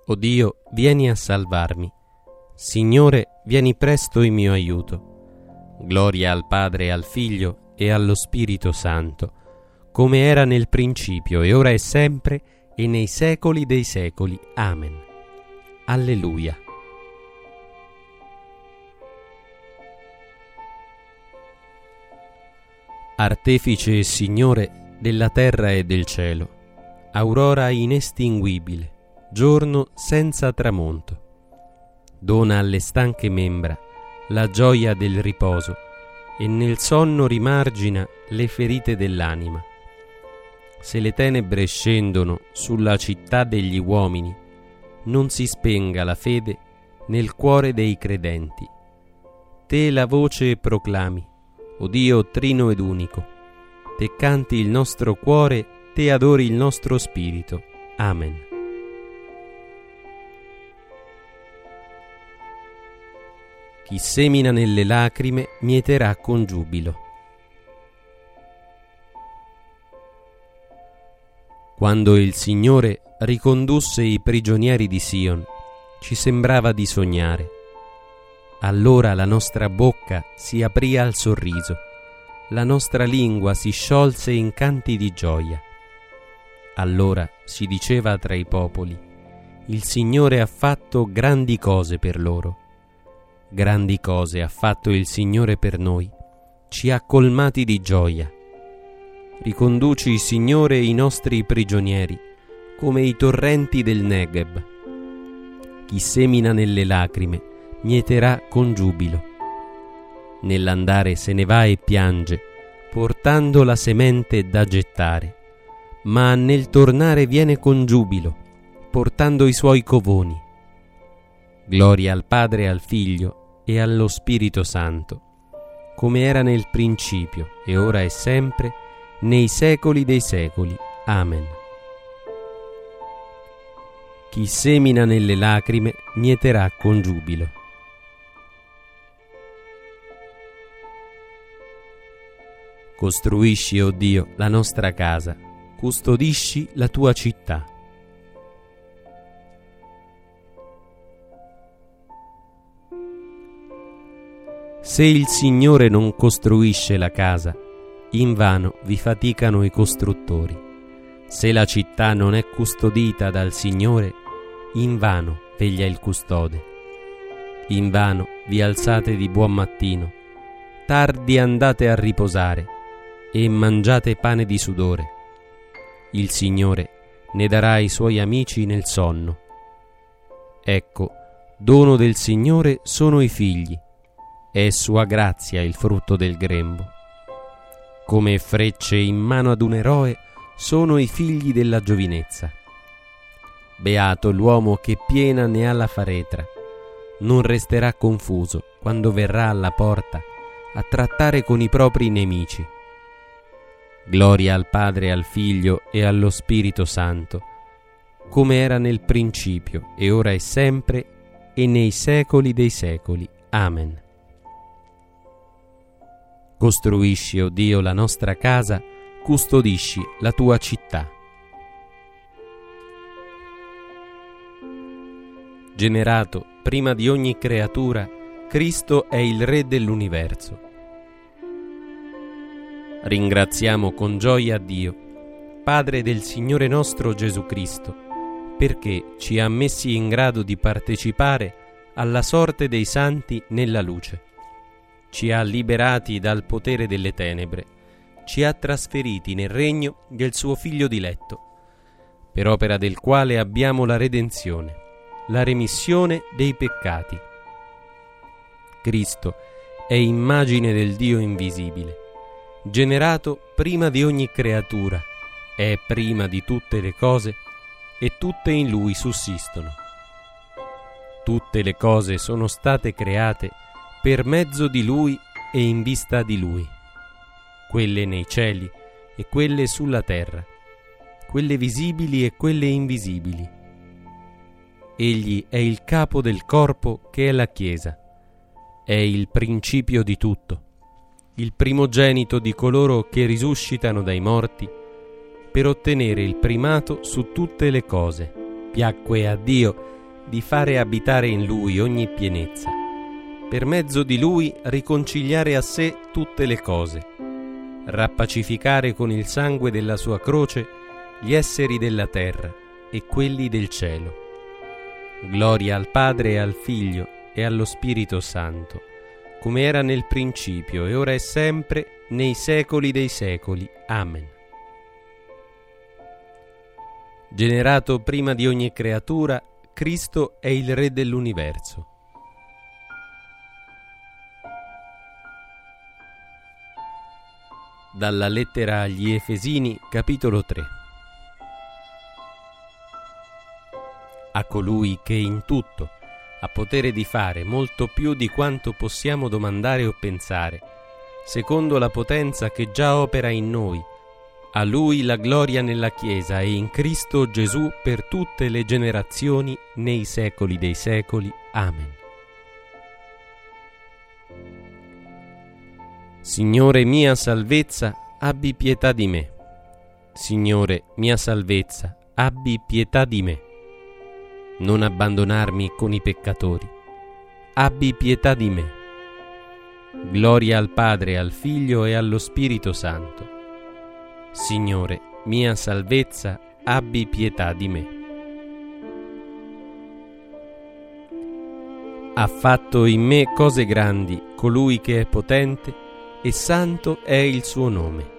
O Dio, vieni a salvarmi. Signore, vieni presto in mio aiuto. Gloria al Padre e al Figlio e allo Spirito Santo, come era nel principio e ora e sempre e nei secoli dei secoli. Amen. Alleluia. Artefice e Signore della terra e del cielo, aurora inestinguibile, giorno senza tramonto, dona alle stanche membra la gioia del riposo e nel sonno rimargina le ferite dell'anima. Se le tenebre scendono sulla città degli uomini, non si spenga la fede nel cuore dei credenti. Te la voce proclami, o Dio trino ed unico, te canti il nostro cuore, te adori il nostro spirito. Amen. Chi semina nelle lacrime mieterà con giubilo. Quando il Signore ricondusse i prigionieri di Sion, ci sembrava di sognare. Allora la nostra bocca si aprì al sorriso, la nostra lingua si sciolse in canti di gioia. Allora si diceva tra i popoli: il Signore ha fatto grandi cose per loro. Grandi cose ha fatto il Signore per noi, ci ha colmati di gioia. Riconduci, Signore, i nostri prigionieri, come i torrenti del Negev. Chi semina nelle lacrime mieterà con giubilo. Nell'andare se ne va e piange, portando la semente da gettare, ma nel tornare viene con giubilo, portando i suoi covoni. Gloria al Padre e al Figlio e allo Spirito Santo, come era nel principio e ora e sempre, nei secoli dei secoli. Amen. Chi semina nelle lacrime mieterà con giubilo. Costruisci, o Dio, la nostra casa, custodisci la tua città. Se il Signore non costruisce la casa, invano vi faticano i costruttori. Se la città non è custodita dal Signore, invano veglia il custode. Invano vi alzate di buon mattino, tardi andate a riposare e mangiate pane di sudore. Il Signore ne darà ai suoi amici nel sonno. Ecco, dono del Signore sono i figli, è sua grazia il frutto del grembo. Come frecce in mano ad un eroe sono i figli della giovinezza. Beato l'uomo che piena ne ha la faretra, non resterà confuso quando verrà alla porta a trattare con i propri nemici. Gloria al Padre e al Figlio e allo Spirito Santo, come era nel principio e ora e sempre e nei secoli dei secoli. Amen. Costruisci, o Dio, la nostra casa, custodisci la tua città. Generato prima di ogni creatura, Cristo è il Re dell'universo. Ringraziamo con gioia Dio, Padre del Signore nostro Gesù Cristo, perché ci ha messi in grado di partecipare alla sorte dei santi nella luce. Ci ha liberati dal potere delle tenebre, ci ha trasferiti nel regno del suo Figlio diletto, per opera del quale abbiamo la redenzione, la remissione dei peccati. Cristo è immagine del Dio invisibile, generato prima di ogni creatura, è prima di tutte le cose e tutte in Lui sussistono. Tutte le cose sono state create per mezzo di Lui e in vista di Lui, quelle nei cieli e quelle sulla terra, quelle visibili e quelle invisibili. Egli è il capo del corpo che è la Chiesa, è il principio di tutto, il primogenito di coloro che risuscitano dai morti, per ottenere il primato su tutte le cose. Piacque a Dio di fare abitare in Lui ogni pienezza, per mezzo di Lui riconciliare a sé tutte le cose, rappacificare con il sangue della sua croce gli esseri della terra e quelli del cielo. Gloria al Padre e al Figlio e allo Spirito Santo, come era nel principio e ora e sempre, nei secoli dei secoli. Amen. Generato prima di ogni creatura, Cristo è il Re dell'universo. Dalla lettera agli Efesini, capitolo 3. A colui che in tutto ha potere di fare molto più di quanto possiamo domandare o pensare, secondo la potenza che già opera in noi, a Lui la gloria nella Chiesa e in Cristo Gesù per tutte le generazioni, nei secoli dei secoli. Amen. Signore mia salvezza, abbi pietà di me. Signore mia salvezza, abbi pietà di me. Non abbandonarmi con i peccatori. Abbi pietà di me. Gloria al Padre, al Figlio e allo Spirito Santo. Signore, mia salvezza, abbi pietà di me. Ha fatto in me cose grandi colui che è potente e santo è il suo nome.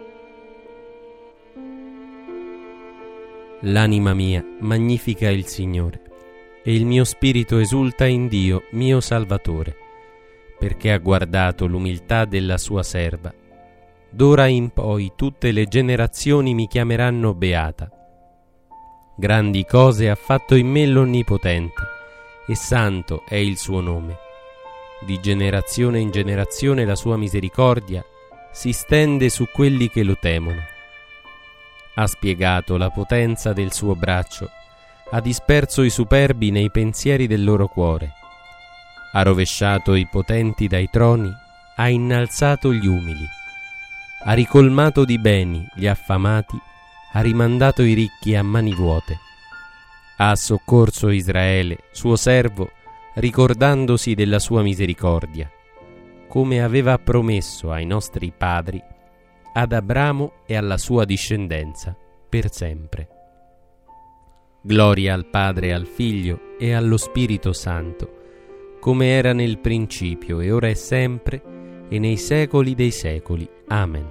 L'anima mia magnifica il Signore e il mio spirito esulta in Dio, mio Salvatore, perché ha guardato l'umiltà della sua serva. D'ora in poi tutte le generazioni mi chiameranno beata. Grandi cose ha fatto in me l'Onnipotente, e santo è il suo nome. Di generazione in generazione la sua misericordia si stende su quelli che lo temono. Ha spiegato la potenza del suo braccio, ha disperso i superbi nei pensieri del loro cuore. Ha rovesciato i potenti dai troni, ha innalzato gli umili. Ha ricolmato di beni gli affamati, ha rimandato i ricchi a mani vuote. Ha soccorso Israele, suo servo, ricordandosi della sua misericordia, come aveva promesso ai nostri padri, ad Abramo e alla sua discendenza, per sempre. Gloria al Padre, al Figlio e allo Spirito Santo, come era nel principio e ora e sempre, e nei secoli dei secoli. Amen.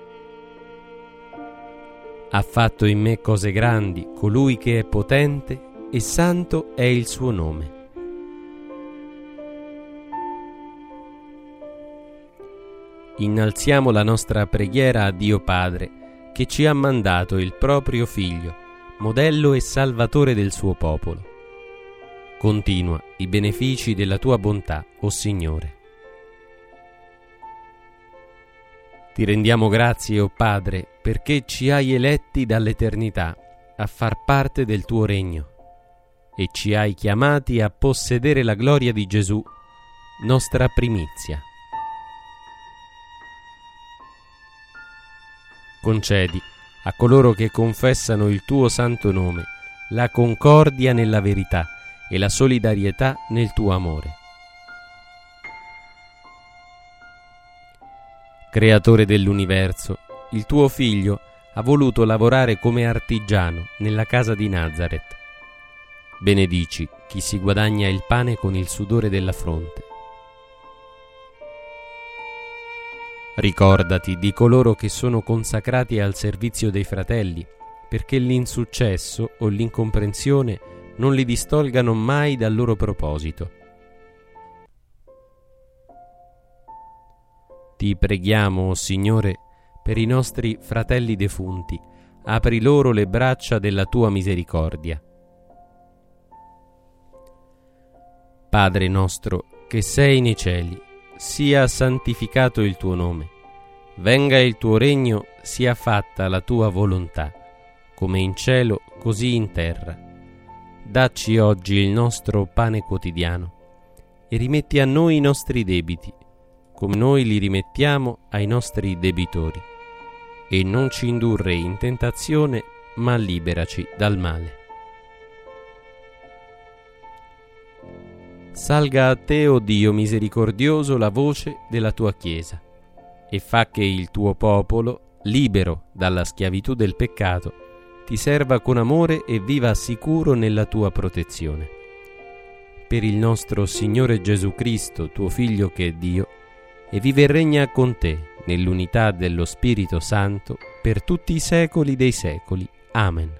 Ha fatto in me cose grandi colui che è potente e santo è il suo nome. Innalziamo la nostra preghiera a Dio Padre, che ci ha mandato il proprio Figlio, modello e salvatore del suo popolo. Continua i benefici della tua bontà, o Signore. Ti rendiamo grazie, o Padre, perché ci hai eletti dall'eternità a far parte del tuo regno e ci hai chiamati a possedere la gloria di Gesù, nostra primizia. Concedi a coloro che confessano il tuo santo nome la concordia nella verità e la solidarietà nel tuo amore. Creatore dell'universo, il tuo Figlio ha voluto lavorare come artigiano nella casa di Nazaret. Benedici chi si guadagna il pane con il sudore della fronte. Ricordati di coloro che sono consacrati al servizio dei fratelli, perché l'insuccesso o l'incomprensione non li distolgano mai dal loro proposito. Ti preghiamo, o Signore, per i nostri fratelli defunti, apri loro le braccia della tua misericordia. Padre nostro, che sei nei cieli, sia santificato il tuo nome. Venga il tuo regno, sia fatta la tua volontà, come in cielo, così in terra. Dacci oggi il nostro pane quotidiano e rimetti a noi i nostri debiti, come noi li rimettiamo ai nostri debitori. E non ci indurre in tentazione, ma liberaci dal male. Salga a te, o Dio misericordioso, la voce della tua Chiesa, e fa che il tuo popolo, libero dalla schiavitù del peccato, ti serva con amore e viva sicuro nella tua protezione. Per il nostro Signore Gesù Cristo, tuo Figlio che è Dio, e vive e regna con te nell'unità dello Spirito Santo per tutti i secoli dei secoli. Amen.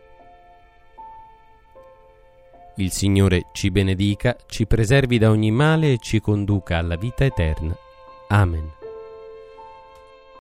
Il Signore ci benedica, ci preservi da ogni male e ci conduca alla vita eterna. Amen.